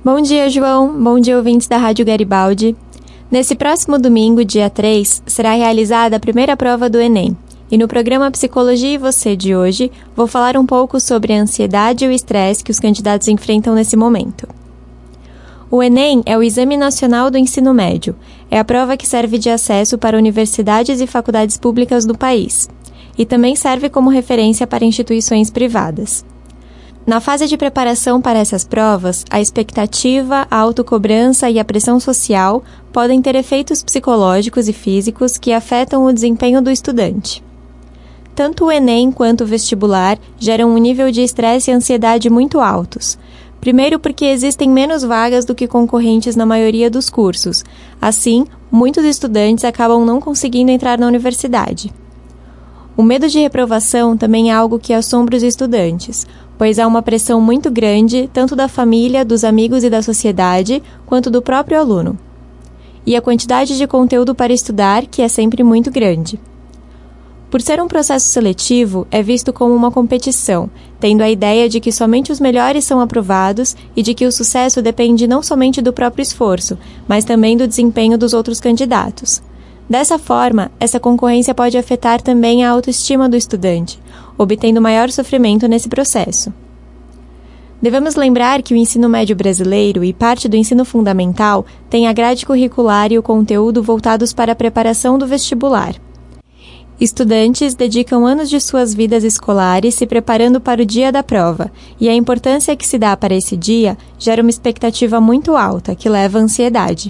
Bom dia, João. Bom dia, ouvintes da Rádio Garibaldi. Nesse próximo domingo, dia 3, será realizada a primeira prova do Enem. E no programa Psicologia e Você de hoje, vou falar um pouco sobre a ansiedade e o estresse que os candidatos enfrentam nesse momento. O Enem é o Exame Nacional do Ensino Médio. É a prova que serve de acesso para universidades e faculdades públicas do país. E também serve como referência para instituições privadas. Na fase de preparação para essas provas, a expectativa, a autocobrança e a pressão social podem ter efeitos psicológicos e físicos que afetam o desempenho do estudante. Tanto o Enem quanto o vestibular geram um nível de estresse e ansiedade muito altos. Primeiro porque existem menos vagas do que concorrentes na maioria dos cursos. Assim, muitos estudantes acabam não conseguindo entrar na universidade. O medo de reprovação também é algo que assombra os estudantes, pois há uma pressão muito grande, tanto da família, dos amigos e da sociedade, quanto do próprio aluno. E a quantidade de conteúdo para estudar, que é sempre muito grande. Por ser um processo seletivo, é visto como uma competição, tendo a ideia de que somente os melhores são aprovados e de que o sucesso depende não somente do próprio esforço, mas também do desempenho dos outros candidatos. Dessa forma, essa concorrência pode afetar também a autoestima do estudante, obtendo maior sofrimento nesse processo. Devemos lembrar que o ensino médio brasileiro e parte do ensino fundamental têm a grade curricular e o conteúdo voltados para a preparação do vestibular. Estudantes dedicam anos de suas vidas escolares se preparando para o dia da prova, e a importância que se dá para esse dia gera uma expectativa muito alta, que leva à ansiedade.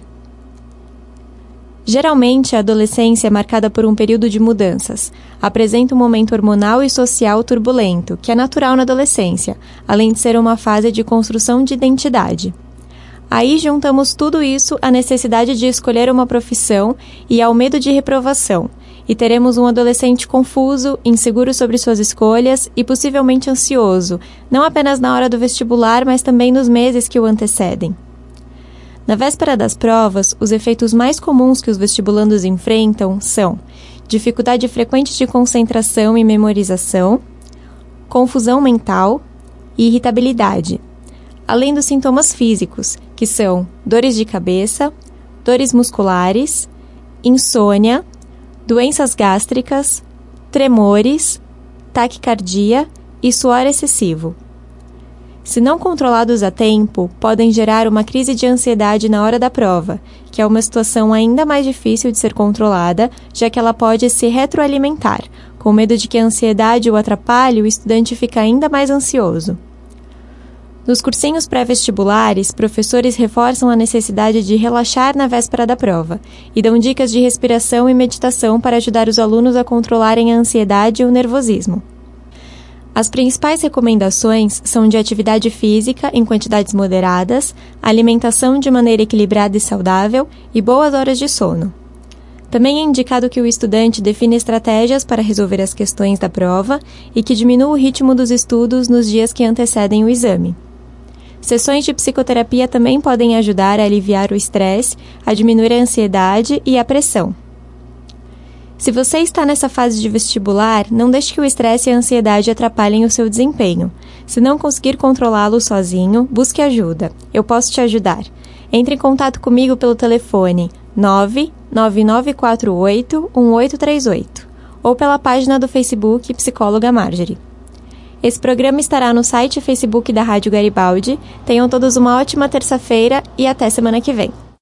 Geralmente, a adolescência é marcada por um período de mudanças. Apresenta um momento hormonal e social turbulento, que é natural na adolescência, além de ser uma fase de construção de identidade. Aí juntamos tudo isso à necessidade de escolher uma profissão e ao medo de reprovação, e teremos um adolescente confuso, inseguro sobre suas escolhas e possivelmente ansioso, não apenas na hora do vestibular, mas também nos meses que o antecedem. Na véspera das provas, os efeitos mais comuns que os vestibulandos enfrentam são dificuldade frequente de concentração e memorização, confusão mental e irritabilidade, além dos sintomas físicos, que são dores de cabeça, dores musculares, insônia, doenças gástricas, tremores, taquicardia e suor excessivo. Se não controlados a tempo, podem gerar uma crise de ansiedade na hora da prova, que é uma situação ainda mais difícil de ser controlada, já que ela pode se retroalimentar. Com medo de que a ansiedade o atrapalhe, o estudante fica ainda mais ansioso. Nos cursinhos pré-vestibulares, professores reforçam a necessidade de relaxar na véspera da prova e dão dicas de respiração e meditação para ajudar os alunos a controlarem a ansiedade e o nervosismo. As principais recomendações são de atividade física em quantidades moderadas, alimentação de maneira equilibrada e saudável e boas horas de sono. Também é indicado que o estudante defina estratégias para resolver as questões da prova e que diminua o ritmo dos estudos nos dias que antecedem o exame. Sessões de psicoterapia também podem ajudar a aliviar o estresse, a diminuir a ansiedade e a pressão. Se você está nessa fase de vestibular, não deixe que o estresse e a ansiedade atrapalhem o seu desempenho. Se não conseguir controlá-lo sozinho, busque ajuda. Eu posso te ajudar. Entre em contato comigo pelo telefone 99948-1838 ou pela página do Facebook Psicóloga Marjorie. Esse programa estará no site e Facebook da Rádio Garibaldi. Tenham todos uma ótima terça-feira e até semana que vem.